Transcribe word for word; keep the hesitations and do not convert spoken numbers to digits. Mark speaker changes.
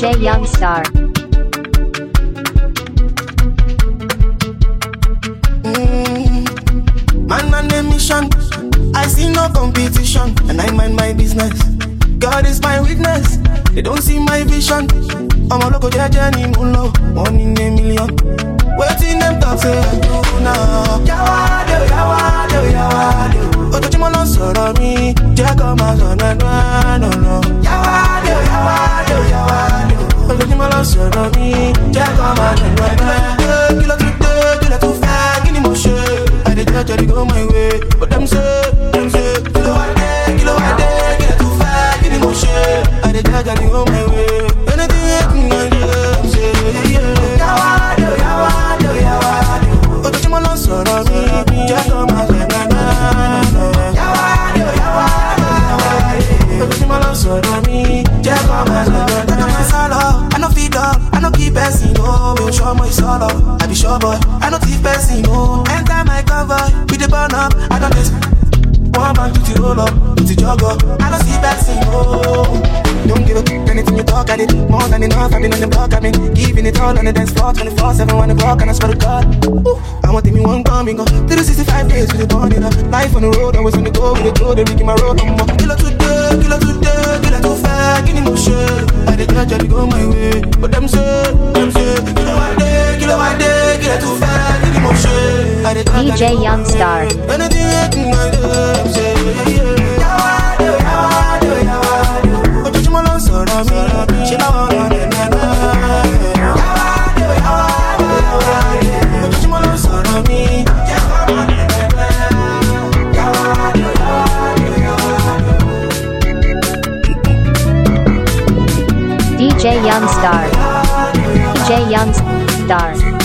Speaker 1: J Youngstar.
Speaker 2: Mm. Man on a mission, I see no competition, and I mind my business. God is my witness, they don't see my vision. I'm a local judge anymore, one in a million. Waiting them talk say I do now. Yawado, yawado, yawado. Otojimo lo sọ̀rọ̀ mi, jẹ́ kó máa sọ̀rọ̀ náà, no no. Yawado, yawado, yawado. Otojimo lo sọ̀rọ̀ mi, jẹ́ kó máa sọ̀rọ̀ náà. Kí ló tún dé, kí ló tún fẹ́, kí ni mo ṣe? I dey judge, I dey go my way, but them say, them say, kí ló wá dé, kí ló wá dé, kí ló tún fẹ́, kí ni mo ṣe? I dey judge, I dey go my way. Anything I can do, them say, yeah. Yawado, yawado, yawado. Otojimo lo sọ̀rọ̀ mi, jẹ́ kó máa sọ̀rọ̀ náà. Yawado, yawado, yawado. Otojimo lo sọ̀rọ̀ mi, jẹ́ kó máa sọ̀rọ̀ náà. I no feed up, I no keep person, no. Me show my solo, I be sure boy. I no thief person, no. Enter my cover, we the burn up. I don't miss one man to the roll up, to the jog up. I don't see person, no. Don't give up anything you talk, I did more than enough. I've been on the block, I've been giving it all on the dance floor, twenty-four seven, one o'clock, and I swear to God. Ooh, I want me one coming go. three sixty-five days with the burning up. Life on the road, always on the go with the go, they rigging my road. I'm up. Kilo today, kilo today, kilo too far, give me more shit. I dey judge, I dey go my way, but them say, them say, kilo one day, kilo one day, kilo too far, give me more shit. I dey judge,
Speaker 1: D J Youngstar.
Speaker 2: anything I can do, them say, yeah. Yawado, yawado, yawado. Otojimo lo sọ̀rọ̀ mi, ṣé báwọn ọ̀rọ̀ rẹ̀ nana? Yawado, yawado, yawado. Otojimo lo sọ̀rọ̀ mi, jẹ́ kó máa rẹ̀ nana. Yawado, yawado, yawado.
Speaker 1: D J Youngstar. D J Youngstar.